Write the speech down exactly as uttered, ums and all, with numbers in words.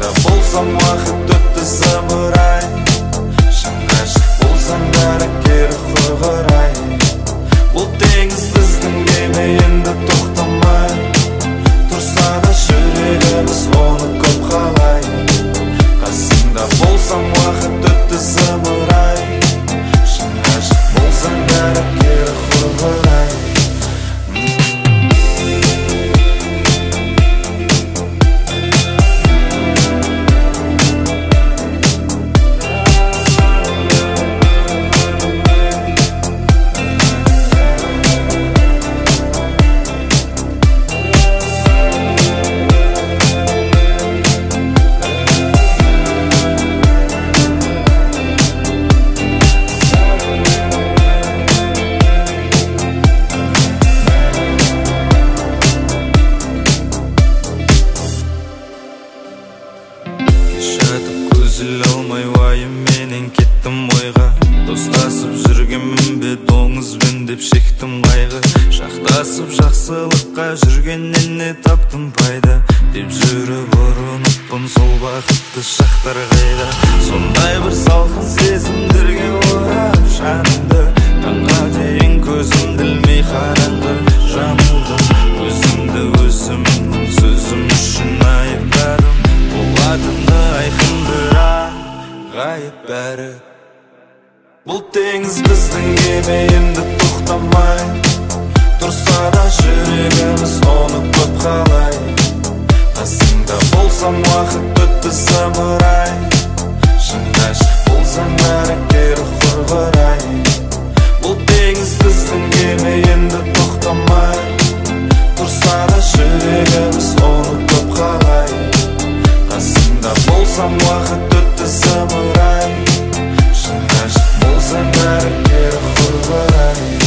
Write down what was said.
Қасыңда болсам уақыт өтті зымырай. Шын ғашық болсам бәрі кері құрғырай. Бұл теңіз біздің кеме енді тоқтамай. Тұрса да жүрегіміз оны көп қалай. Қасыңда болсам уақыт өтті зымырай. Шын ғашық болсам бәрі кері құрғырай. Көзіл алмай уайымменен кеттім ойға. Достасып жүргенмін бе доңызбен деп шектім қайғы. Шақтасып жақсылыққа жүргеннен не таптым пайда деп жүріп ұрыныппын сол бақытты шақтар қайда. Сондай бір салқын сезімдерге орап жанымды, таңға дейін көзім ілмей қараңғы жамылдым. Өзімді өзімнің сөзім үшін айыптадым. Болатыны айқын бірақ ғайып бәрі. Бұл теңіз біздің кеме енді тоқтамай. Тұрса да жүрегіміз оны көп қалай. Қасыңда болсам уақыт өтті зымырай. Шын ғашық болсам бәрі кері құрғырай. Бұл теңіз біздің кеме енді тоқтамай. Тұрса да жүрегіміз оны көп қалай. Қасыңда болсам уақыт өтті зымырай. Шын ғашық болсам бәрі кері құрғырай.